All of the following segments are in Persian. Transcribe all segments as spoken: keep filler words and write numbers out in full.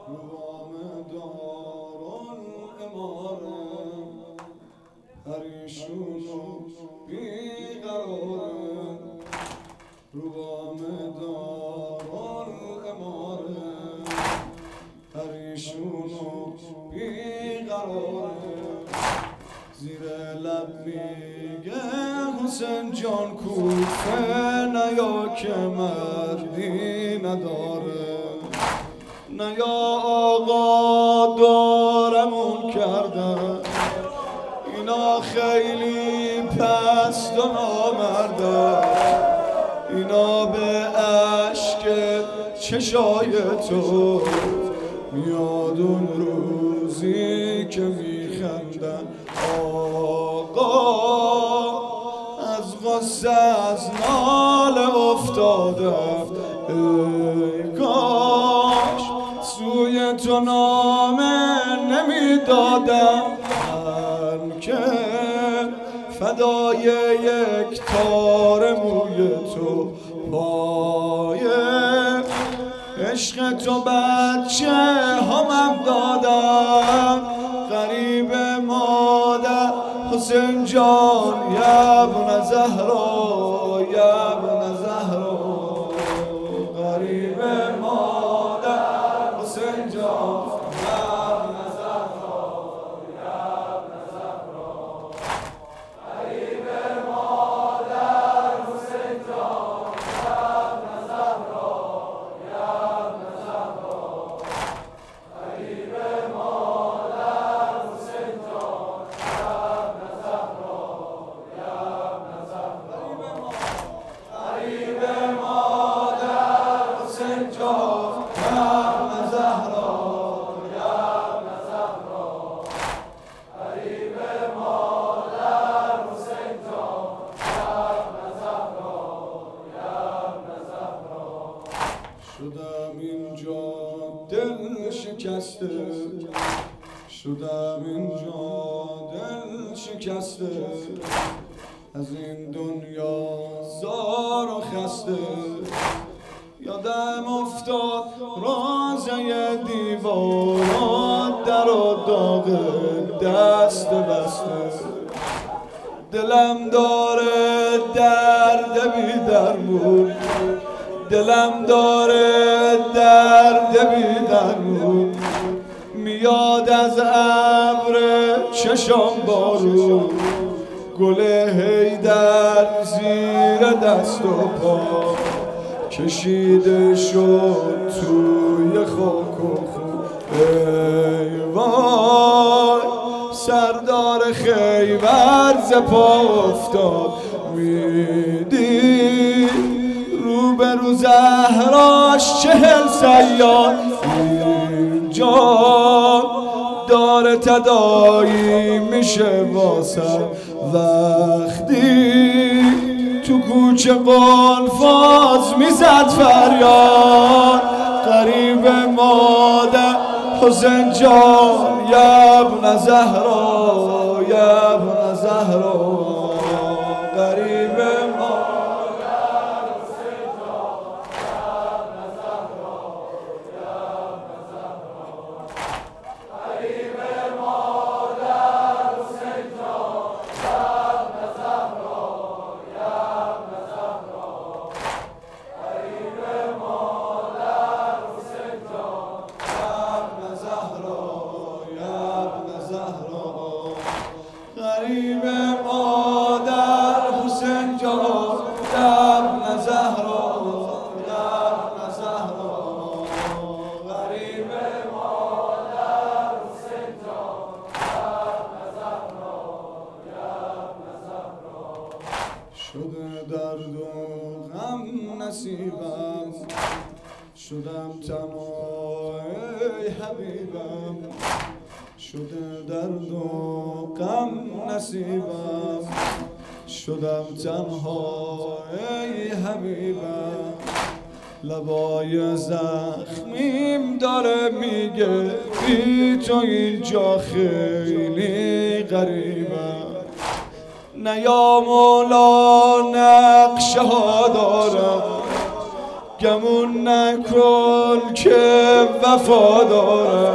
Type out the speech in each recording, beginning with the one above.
روام دارالاماره پریشون و بیقراره روام دارالاماره پریشون و بیقراره زیر لب میگه حسین جان کوفه نیا که مردی نداره نیا آقا دارمون کردن اینا خیلی پست و نامردن اینا به عشق چشای تو میاد اون روزی که میخندن آقا از غصه از ناله افتادم ای کاش سوی تو نامه نمیدادم من که فدای یک تار موی تو پای عشق تو بچه همم دادم غریب مادر حسین جان یا ابن زهرا یا ابن زهرا غریب مادر حسین جان یا ابن زهرا یا ابن زهرا غریب مادر حسین جان یا ابن زهرا یا ابن زهرا غریب مادر حسین جان یا ابن زهرا یا ابن زهرا غریب مادر حسین جان یا ابن زهرا یا ابن زهرا غریب مادر حسین جان یا ابن زهرا یا ابن زهرا شدم اینجا دل شکسته شدم اینجا دل شکسته از این دنیا زار و خسته یادم افتاد رازه دیوارات در و داغ دست بسته دلم داره درد بی درمون دلم داره درد بی درمون میاد از ابر چشام بارون گل حیدر زیر دست و پا کشیده شد توی خاک و خون ای وای سردار خیبر ز پا افتاد میدی رو به رو زهراش چهل سیاد اینجا داره تدایی میشه واسه وقتی تو کوچه قلفاز میزد فریاد غریب مادر حسین جان یا ابن زهرا یا ابن زهرا غریب مادر حسین جان یا ابن زهرا یا ابن زهرا غریب مادر حسین جان یا ابن زهرا یا ابن زهرا غریب مادر حسین جان یا ابن زهرا یا ابن زهرا غریب مادر حسین جان یا ابن زهرا یا ابن زهرا غریب مادر حسین جان یا ابن زهرا یا ابن زهرا شده درد و غم نصیبم شدم تنها ای حبیبم شده درد و غم نصیبم شدم تنها ای حبیبم لبای زخمیم داره میگه بی تو اینجا خیلی غریبم نه یا مولا نقشه ها دارم گمون نکن که وفادارم،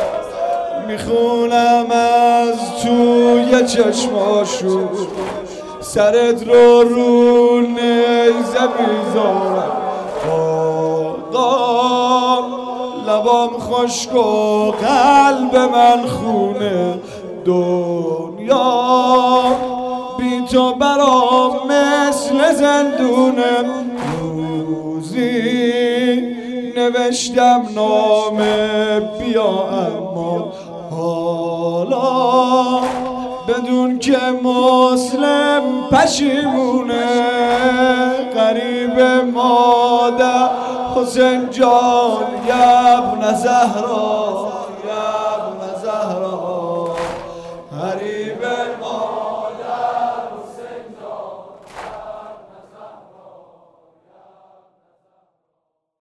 میخونم از توی چشماشو سرت رو رو نیزه میذارم. آقا لبام خشک و قلب من خونه، دنیا بی تو برام مثل زندونه. روزی نوشتم نامه بیا، اما حالا بدون که مسلم پشیمونه. غریب مادر حسین جان یبن زهرا،